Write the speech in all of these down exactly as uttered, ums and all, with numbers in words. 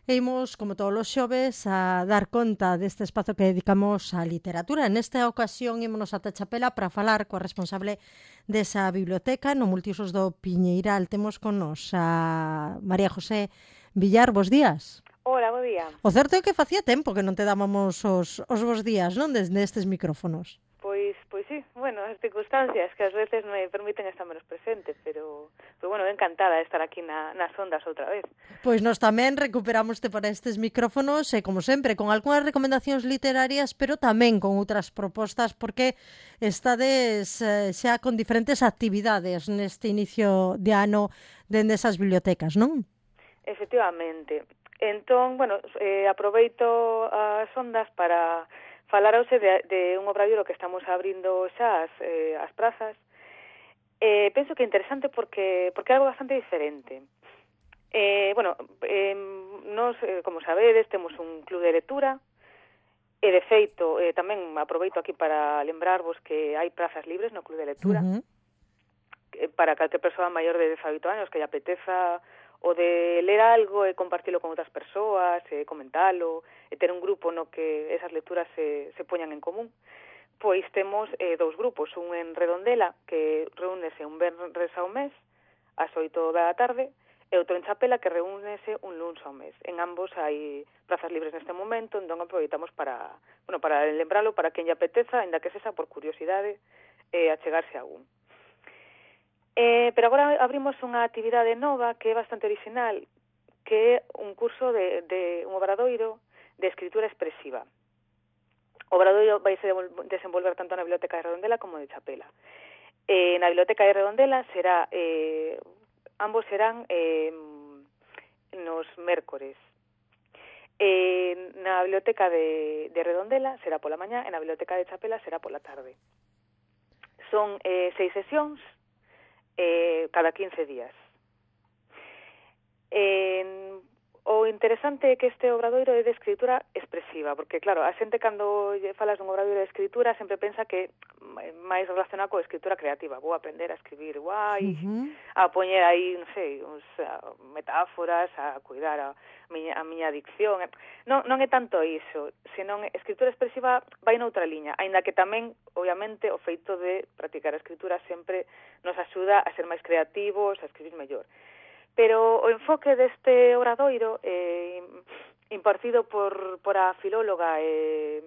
E imos, como todos os xoves, a dar conta deste espazo que dedicamos á literatura. Nesta ocasión, ímonos ata Chapela para falar coa responsable desa biblioteca no Multiusos do Piñeiral. Temos con nos a María José Villar. Bos días. Hola, bo día. O certo é que facía tempo que non te dábamos os, os bos días, non? Desde estes micrófonos. Pois, pois sí, bueno, as circunstancias que ás veces me permiten estar menos presente, pero, pero bueno, encantada de estar aquí na, nas ondas outra vez. Pois nós tamén recuperámoste para estes micrófonos e, como sempre, con algunhas recomendacións literarias, pero tamén con outras propostas, porque estades eh, xa con diferentes actividades neste inicio de ano dende esas bibliotecas, non? Efectivamente. Entón, bueno, eh, aproveito as ondas para falar hoxe de, de un obradoiro que estamos abrindo xa as, eh, as prazas. Eh, penso que é interesante porque, porque é algo bastante diferente. Eh, bueno, eh, nos, eh, como sabedes, temos un club de lectura, e de feito, eh, tamén aproveito aquí para lembrarvos que hai prazas libres no club de lectura, Uh -huh. eh, para calquer persoa maior de dezaoito anos que lle apeteza o de ler algo e compartilo con outras persoas, e comentalo, e ter un grupo no que esas lecturas se, se poñan en común. Pois temos eh, dous grupos, un en Redondela, que reúnese un venres ao mes, ás oito da tarde, e outro en Chapela, que reúnese un luns ao mes. En ambos hai prazas libres neste momento, entón aproveitamos para, bueno, para lembralo, para quen lle apeteza, ainda que sexa por curiosidade, eh, achegarse a un. Eh, pero agora abrimos unha actividade nova que é bastante original, que é un curso de, de un obradoiro de escritura expresiva. O obradoiro vai se desenvolver tanto na Biblioteca de Redondela como de Chapela. Eh, na Biblioteca de Redondela será, eh, ambos serán eh, nos mércores. Eh, na Biblioteca de, de Redondela será pola mañá e na Biblioteca de Chapela será pola tarde. Son eh, seis sesións, Eh, cada quince días. Eh, o interesante é que este obradoiro é de escritura expresiva, porque claro, a xente cando falas dun obradoiro de escritura sempre pensa que é máis relacionado coa escritura creativa, vou aprender a escribir guai, uh -huh. a poñer aí, non sei, uns uh, metáforas, a cuidar a miña, a miña dicción. Non, non é tanto iso, senón escritura expresiva vai noutra liña, aínda que tamén, obviamente, o feito de practicar a escritura sempre nos axuda a ser máis creativos, a escribir mellor. Pero o enfoque deste obradoiro, eh, impartido por, por a filóloga eh,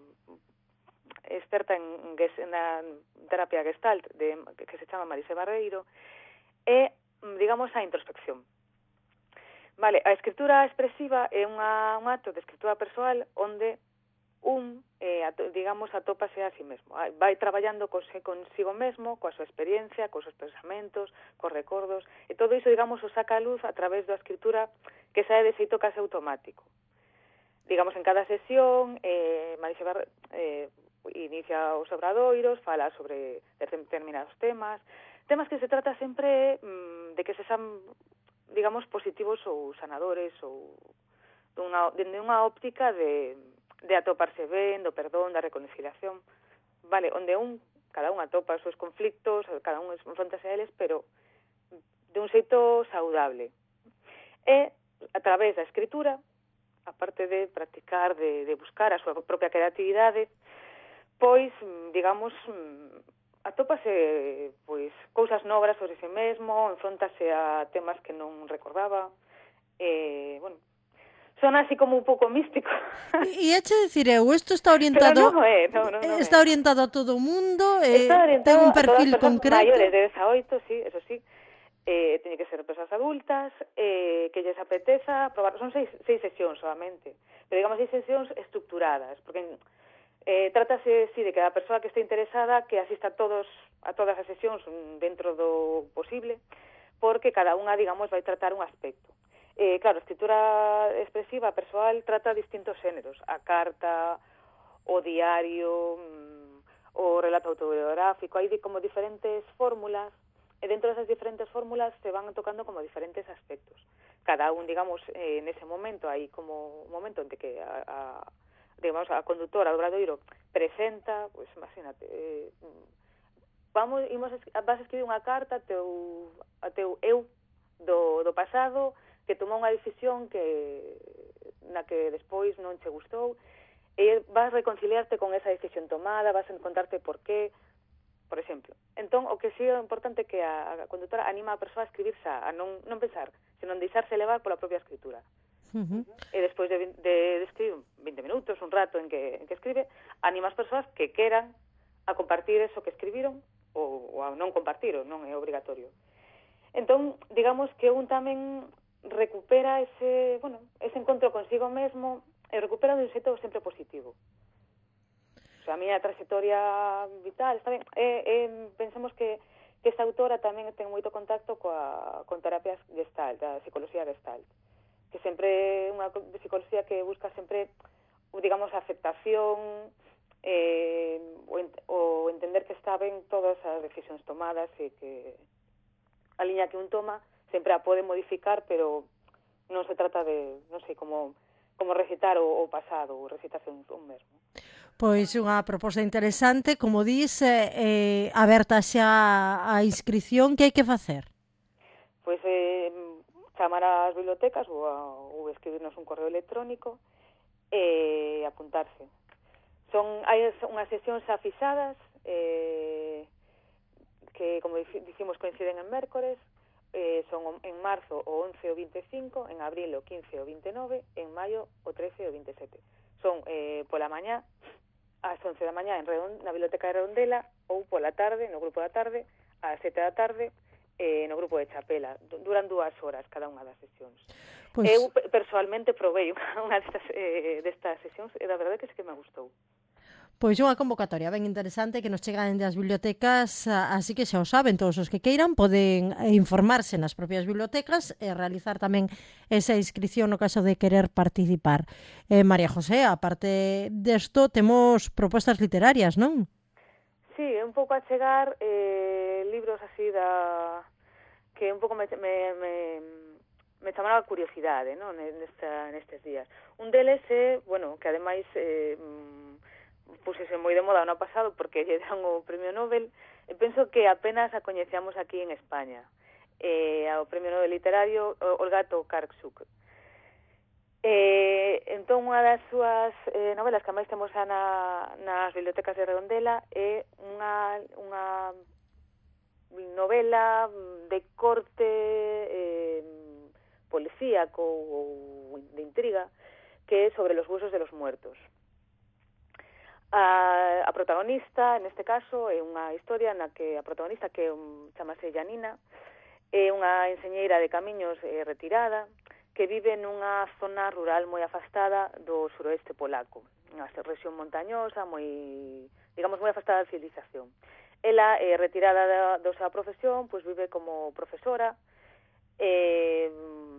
experta en, en na terapia gestalt, de, que se chama Marise Barreiro, é, digamos, a introspección. Vale, a escritura expresiva é unha, un acto de escritura persoal onde un, eh, digamos, atópase a si mesmo. Vai traballando consigo mesmo, coa súa experiencia, cos seus pensamentos, cos recordos, e todo iso, digamos, o saca a luz a través da escritura que sae de xeito case automático. Digamos, en cada sesión, eh, Marise Barre, eh, inicia os obradoiros, fala sobre determinados temas, temas que se trata sempre mm, de que se sean, digamos, positivos ou sanadores, ou dunha, de unha óptica de de atoparse ben, do perdón, da reconciliación, vale, onde un, cada un atopa os seus conflictos, cada un enfrontase a eles, pero de un xeito saudable. E, a través da escritura, aparte de practicar, de, de buscar a súa propia creatividade, pois, digamos, atópase pois cousas novas sobre si mesmo, enfrontase a temas que non recordaba, e, bueno, son así como un pouco místico. E eche dicir eu, isto está orientado Pero non é, non, non, non está é. orientado a todo o mundo, eh, está ten orientado un a todas as perfil persoas concreto. maiores de dezaoito, sí, eso sí. Eh, teñe que ser persoas adultas, eh, que lles apeteza probar. Son seis, seis sesións solamente, pero digamos seis sesións estructuradas, porque eh, trátase, sí, de que a persoa que este interesada que asista a todos a todas as sesións dentro do posible, porque cada unha, digamos, vai tratar un aspecto. Eh, claro, a escritura expresiva persoal trata distintos xéneros, a carta, o diario, o relato autobiográfico, hai como diferentes fórmulas, e dentro desas diferentes fórmulas se van tocando como diferentes aspectos. Cada un, digamos, eh, nese momento, hai como un momento en que a, a, digamos, a conductora do obradoiro presenta, pois, pues, imagínate, eh, vamos, imos, vas a escribir unha carta a teu, a teu eu do, do pasado, que tomou unha decisión que na que despois non che gustou, e vas reconciliarte con esa decisión tomada, vas a encontrarte por qué, por exemplo. Entón, o que sí é importante que a, a conductora anima a persoa a escribir xa, a non, non pensar, senón deixarse levar pola propia escritura. Uh-huh. E despois de, de, de escribir vinte minutos, un rato en que, en que escribe, anima as persoas que queran a compartir eso que escribiron ou, ou a non compartir, non é obrigatorio. Entón, digamos que un tamén recupera ese, bueno, ese encontro consigo mesmo e recupera un xeito sempre positivo. A miña trayectoria vital está ben. E, e, pensemos que, que esta autora tamén ten moito contacto coa, con terapias gestalt, da psicología gestalt, que sempre é unha psicología que busca sempre, digamos, a aceptación, eh, o, ent, o entender que está ben todas as decisións tomadas e que a liña que un toma sempre a pode modificar, pero non se trata de, non sei, como, como recitar o, o pasado, ou recitarse un, un mesmo. Pois unha proposta interesante, como dis, eh, aberta xa a inscripción, que hai que facer? Pois eh, chamar ás bibliotecas ou, a, ou escribirnos un correo electrónico e apuntarse. Son hai unhas sesións afisadas eh, que, como dicimos, coinciden en mércores, eh, son en marzo o once o vinte e cinco, en abril o quince o vinte e nove, en maio o trece o vinte e sete. Son eh, pola mañá, ás once da mañá en Redond, na Biblioteca de Redondela, ou pola tarde, no grupo da tarde, ás sete da tarde, eh, no grupo de Chapela. Duran dúas horas cada unha das sesións. Pues... Eu, personalmente, provei unha destas, eh, destas sesións e da verdade que sí que me gustou. Pois unha convocatoria ben interesante que nos chega dende as bibliotecas, así que xa o saben, todos os que queiran poden informarse nas propias bibliotecas e realizar tamén esa inscripción no caso de querer participar. Eh, María José, aparte desto, temos propostas literarias, non? Sí, un pouco a chegar eh, libros así da que un pouco me, me, me, me chamaron a curiosidade, non? Nesta, nestes días. Un deles é, bueno, que ademais eh, pusese moi de moda o ano pasado porque lle dan o Premio Nobel, e penso que apenas a coñecíamos aquí en España. Eh, ao Premio Nobel Literario, Olga Tokarczuk. Eh, entón, unha das súas eh, novelas que máis temos na, nas bibliotecas de Redondela é unha, unha novela de corte eh, policíaco ou de intriga que é sobre los huesos de los muertos. A, a protagonista, neste caso, é unha historia na que a protagonista, que um, chamase Janina, é unha enseñeira de camiños eh, retirada, que vive nunha zona rural moi afastada do suroeste polaco, unha rexión montañosa, moi, digamos, moi afastada da civilización. Ela, eh, retirada da, da súa profesión, pois vive como profesora, eh,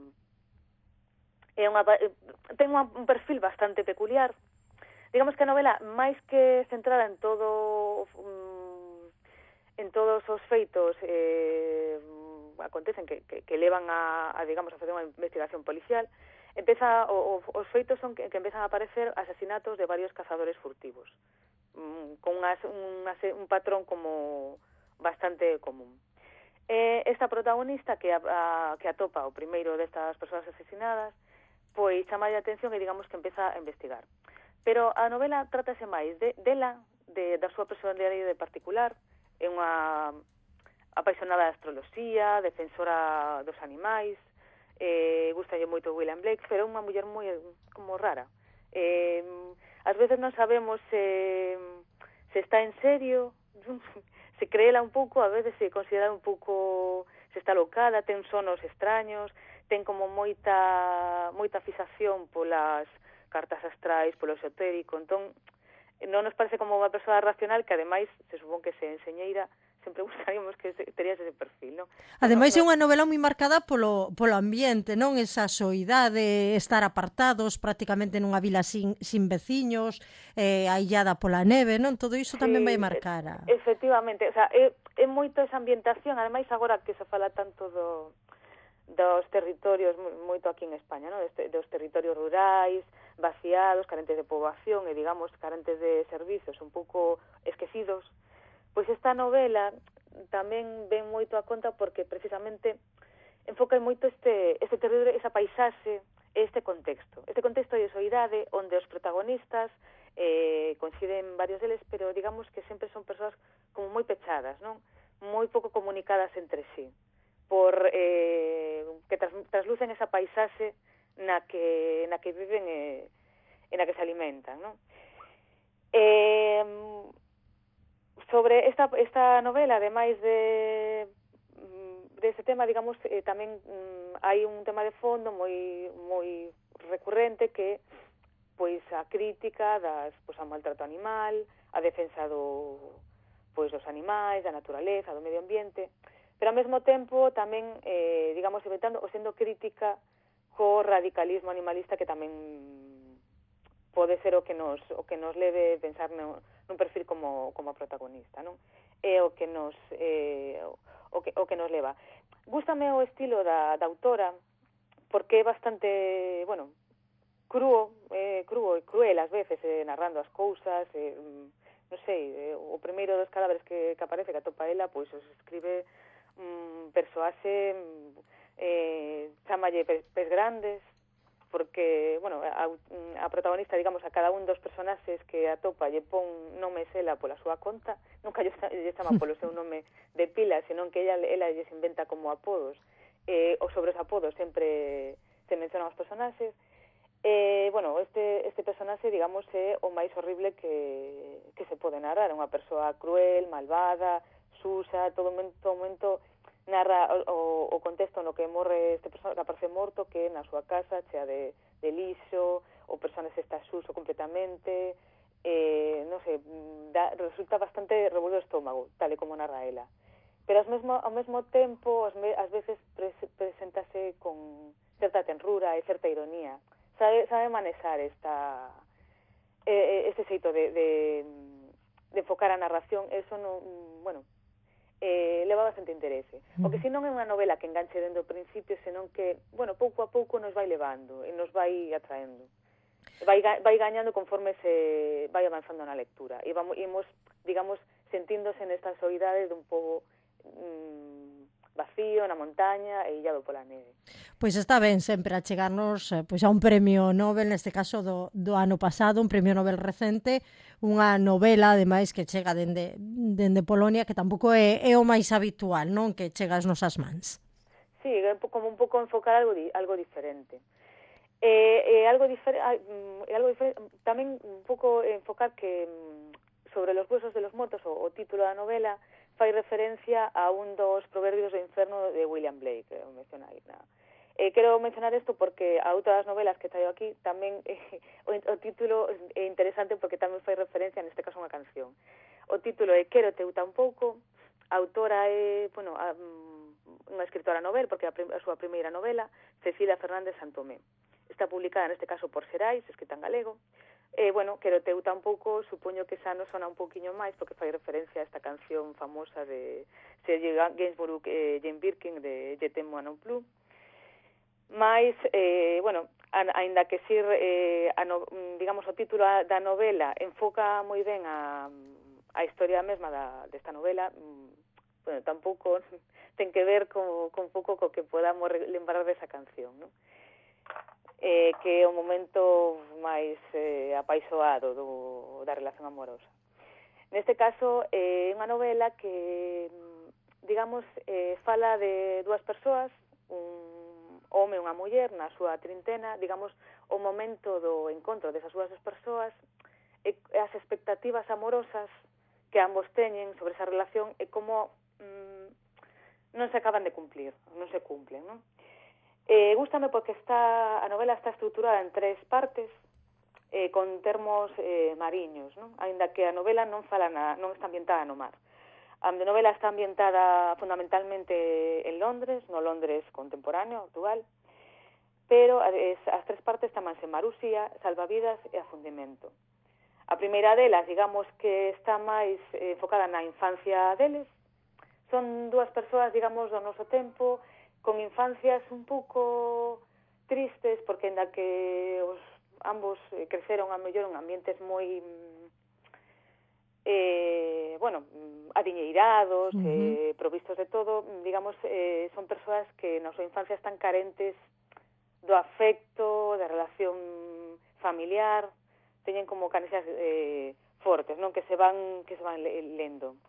é unha, ten un perfil bastante peculiar. Digamos que a novela, máis que centrada en todo um, en todos os feitos eh, acontecen que, que, que levan a, a, digamos, a facer unha investigación policial, empeza, o, o, os feitos son que, que empezan a aparecer asesinatos de varios cazadores furtivos, um, con unas, una, un patrón como bastante común. Eh, esta protagonista que, a, a, que atopa o primeiro destas persoas asesinadas, pois chama a atención e digamos que empeza a investigar. Pero a novela trátase máis de, dela, de, da súa personalidade de particular, é unha apaixonada da astroloxía, defensora dos animais, eh, gustalle moito William Blake, pero é unha muller moi como rara. Eh, ás veces non sabemos se, se está en serio, se creela un pouco, a veces se considera un pouco, se está locada, ten sonos extraños, ten como moita moita fixación polas cartas astrais, polo esotérico, entón non nos parece como unha persoa racional que ademais se supón que se enseñeira, sempre gustaríamos que se, terías ese perfil, non? Ademais é unha novela moi marcada polo, polo ambiente, non? Esa soidade, estar apartados prácticamente nunha vila sin, sin veciños, eh, aillada pola neve, non? Todo iso tamén vai marcar a... Efectivamente, o sea, é, é moito esa ambientación, ademais agora que se fala tanto do dos territorios, moito aquí en España, ¿no? Dos territorios rurais, vaciados, carentes de poboación e, digamos, carentes de servizos, un pouco esquecidos, pois esta novela tamén ven moito a conta porque precisamente enfoca moito este, este territorio, esa paisaxe, este contexto. Este contexto sociedade onde os protagonistas eh, coinciden varios deles, pero digamos que sempre son persoas como moi pechadas, non? Moi pouco comunicadas entre sí, por eh, que tras, traslucen esa paisaxe na que, na que viven e, e na que se alimentan, non? Eh, sobre esta, esta novela, ademais de dese tema, digamos, eh, tamén mm, hai un tema de fondo moi moi recurrente que pois a crítica das pois ao maltrato animal, a defensa do pois dos animais, da naturaleza, do medio ambiente, pero ao mesmo tempo tamén eh, digamos evitando ou sendo crítica co radicalismo animalista que tamén pode ser o que nos o que nos leve pensar no, nun perfil como como protagonista, non? É o que nos eh, o que o que nos leva. Gústame o estilo da da autora porque é bastante, bueno, cruo, eh, cruo e cruel ás veces, eh, narrando as cousas, eh, non sei, eh, o primeiro dos cadáveres que, que aparece, que atopa ela, pois os escribe un mm, persoaxe, eh, chamalle pez, pez grandes, porque, bueno, a, a protagonista, digamos, a cada un dos personaxes que atopa lle pon nomes ela pola súa conta, nunca lle, lle chama polo seu nome de pila, senón que ela, ela lles inventa como apodos, eh, ou sobre os apodos sempre se mencionan os personaxes. Eh, bueno, este, este personaxe, digamos, é o máis horrible que, que se pode narrar. É unha persoa cruel, malvada, susa, todo momento, todo momento narra o, o contexto no que morre este personaxe, que aparece morto, que na súa casa, chea de, de lixo, o personaxe está suso completamente, eh, non sei, da, resulta bastante revolver o estómago, tal e como narra ela. Pero ao mesmo, ao mesmo tempo, ás veces presentase con certa tenrura e certa ironía. Sabe, sabe manejar esta eh, este xeito de, de, de enfocar a narración, eso non, bueno, eh, leva bastante interese. O que si non é unha novela que enganche dende o principio, senón que, bueno, pouco a pouco nos vai levando e nos vai atraendo. Vai, vai gañando conforme se vai avanzando na lectura. E vamos, imos, digamos, sentíndose nesta soidade dun pouco mmm, vacío na montaña e illado pola neve. Pois está ben sempre a chegarnos pois a un premio Nobel, neste caso do, do ano pasado, un premio Nobel recente, unha novela, ademais, que chega dende, dende Polonia, que tampouco é, é o máis habitual, non? Que chega ás nosas mans. Sí, como un pouco enfocar algo, di, algo diferente. Eh, eh, algo, difer eh, algo diferente, tamén un pouco enfocar que sobre los huesos de los muertos, o, o título da novela, fai referencia a un dos proverbios do inferno de William Blake, que o mencionai. Na. Eh, quero mencionar isto porque a outra das novelas que traio aquí tamén eh, o, o título é interesante porque tamén fai referencia, neste caso, a unha canción. O título é Quero teu tampouco, a autora é, bueno, a, unha escritora novel, porque é a, a súa primeira novela, Cecilia Fernández Santomé. Está publicada, neste caso, por Xerais, escrita en galego. Eh, bueno, Quero teu tampouco, supoño que xa nos sona un pouquiño máis, porque fai referencia a esta canción famosa de Serge Gainsbourg e Jane Birkin de Je t'aime moi non plus. Mais, eh, bueno, aínda que sir, eh, a no, digamos, o título da novela enfoca moi ben a, a historia mesma da, desta novela, bueno, tampouco ten que ver con, con pouco co que podamos lembrar desa canción, non? Eh, que é o momento máis eh, apaixoado do, da relación amorosa. Neste caso, é eh, unha novela que, digamos, eh, fala de dúas persoas, un home e unha muller na súa trintena, digamos, o momento do encontro desas dúas persoas e as expectativas amorosas que ambos teñen sobre esa relación e como mm, non se acaban de cumplir, non se cumplen, non? Eh, gústame porque está, a novela está estruturada en tres partes, eh, con termos eh, mariños, non? Ainda que a novela non fala na, non está ambientada no mar. A novela está ambientada fundamentalmente en Londres, no Londres contemporáneo, actual, pero as, as tres partes tamanse Marusía, Salvavidas e Afundimento. A primeira delas, digamos que está máis eh, enfocada na infancia deles, son dúas persoas, digamos, do noso tempo, con infancias un pouco tristes, porque ainda que os ambos creceron a mellor en ambientes moi eh, bueno, adiñeirados, uh-huh. eh, provistos de todo, digamos, eh, son persoas que na súa infancia están carentes do afecto, da relación familiar, familiar, teñen como canexas eh, fortes, non, que se van que se van lendo.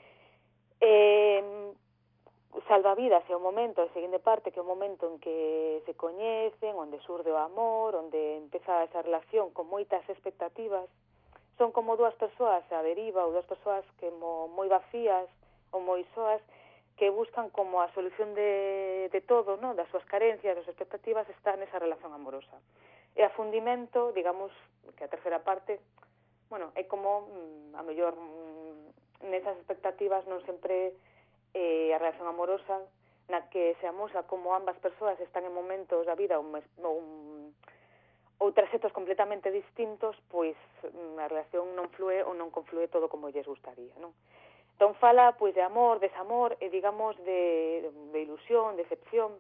Eh, Salvavidas é o momento, a seguinte parte, que é o momento en que se coñecen, onde surde o amor, onde empeza esa relación con moitas expectativas. Son como dúas persoas a deriva, ou dúas persoas que mo, moi vacías ou moi soas, que buscan como a solución de, de todo, ¿no? Das súas carencias, das expectativas, está nesa relación amorosa. E a fundimento, digamos, que a terceira parte, bueno, é como, a mellor, nesas expectativas non sempre eh, a relación amorosa, na que se amosa como ambas persoas están en momentos da vida ou, ou, ou traxectos completamente distintos, pois a relación non flúe ou non conflúe todo como lles gustaría, non? Entón fala pois de amor, desamor e digamos de, de ilusión, decepción,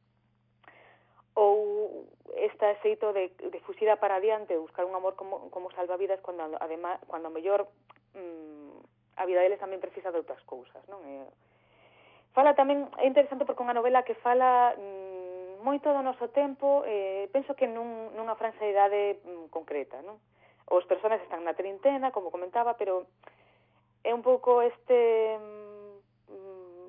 ou este xeito de, de fuxida para adiante, buscar un amor como, como salvavidas cando, además, cando a mellor mmm, a vida deles tamén precisa de outras cousas, non? E, fala tamén, é interesante porque unha novela que fala mmm, moito do noso tempo, eh, penso que nun, nunha franxa de idade mmm, concreta, non? Os persoas están na trintena, como comentaba, pero é un pouco este um,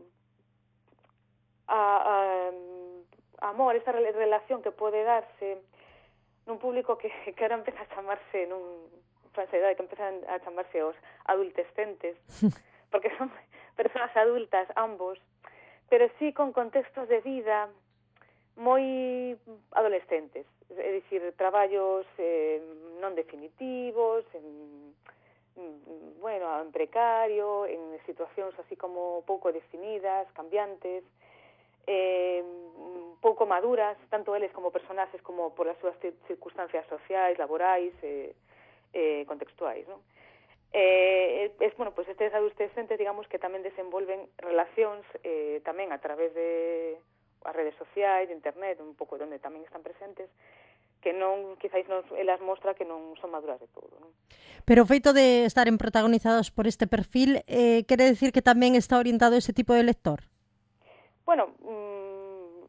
a, a, amor, esta relación que pode darse nun público que, que ahora empeza a chamarse nun falsedade, que empezan a chamarse os adultescentes, porque son persoas adultas ambos, pero sí con contextos de vida moi adolescentes, é dicir, traballos eh, non definitivos, en bueno, en precario, en situacións así como pouco definidas, cambiantes, eh, pouco maduras, tanto eles como personaxes como por as súas circunstancias sociais, laborais, eh, eh, contextuais, non? Eh, es, bueno, pues estes adolescentes, digamos, que tamén desenvolven relacións eh, tamén a través de as redes sociais, de internet, un pouco onde tamén están presentes, que non, quizáis non, elas mostra que non son maduras de todo, non? Pero o feito de estaren protagonizados por este perfil, eh, quere decir que tamén está orientado a ese tipo de lector? Bueno, mmm,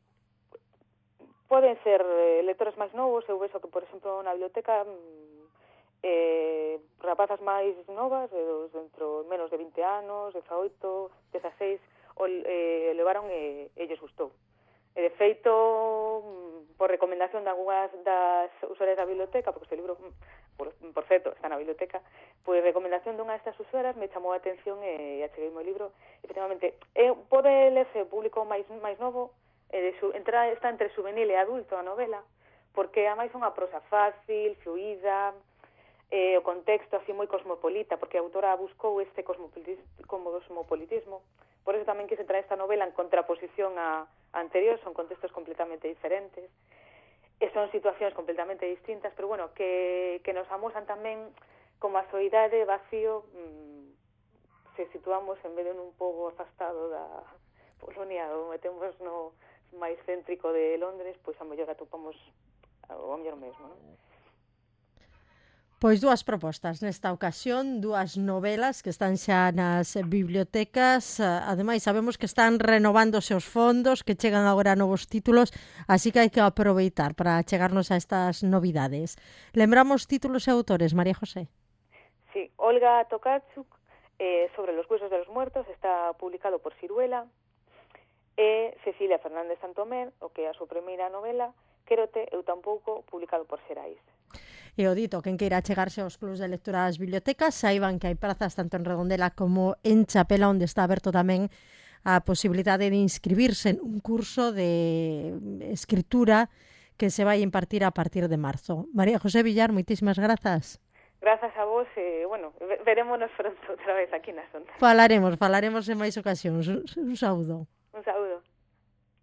poden ser eh, lectores máis novos, eu vexo que, por exemplo, na biblioteca mmm, eh, rapazas máis novas, de, dentro menos de vinte anos, dezaoito, dezaseis, o, eh, levaron e, e lles gustou. E de feito, por recomendación de algunhas das usuarias da biblioteca, porque este libro, por, por certo, está na biblioteca, pois recomendación dunha destas usuarias me chamou a atención e achegueime o libro. Efectivamente, é, pode lerse o público máis máis novo, e de su, entra, está entre juvenil e adulto a novela, porque a máis unha prosa fácil, fluida, eh, o contexto así moi cosmopolita, porque a autora buscou este cosmopolitismo, por eso tamén quise traer esta novela en contraposición a anterior, son contextos completamente diferentes, e son situacións completamente distintas, pero bueno, que, que nos amosan tamén como a soidade vacío, mmm, se situamos en vez de un pouco afastado da Polonia, ou metemos no máis céntrico de Londres, pois a mellor atopamos o mellor mesmo, non? Pois dúas propostas nesta ocasión, dúas novelas que están xa nas bibliotecas. Ademais, sabemos que están renovándose os fondos, que chegan agora novos títulos, así que hai que aproveitar para chegarnos a estas novidades. Lembramos títulos e autores, María José. Sí, Olga Tokarczuk, eh, sobre los huesos de los muertos, está publicado por Siruela, e Cecilia Fernández Santomé, o que é a súa primeira novela, Quérote, eu tampouco, publicado por Xerais. E o dito, quen queira chegarse aos clubs de lectura das bibliotecas, saiban que hai prazas tanto en Redondela como en Chapela, onde está aberto tamén a posibilidade de inscribirse en un curso de escritura que se vai impartir a partir de marzo. María José Villar, moitísimas grazas. Grazas a vos e, bueno, verémonos pronto outra vez aquí na Sonda. Falaremos, falaremos en máis ocasións. Un saúdo. Un saúdo.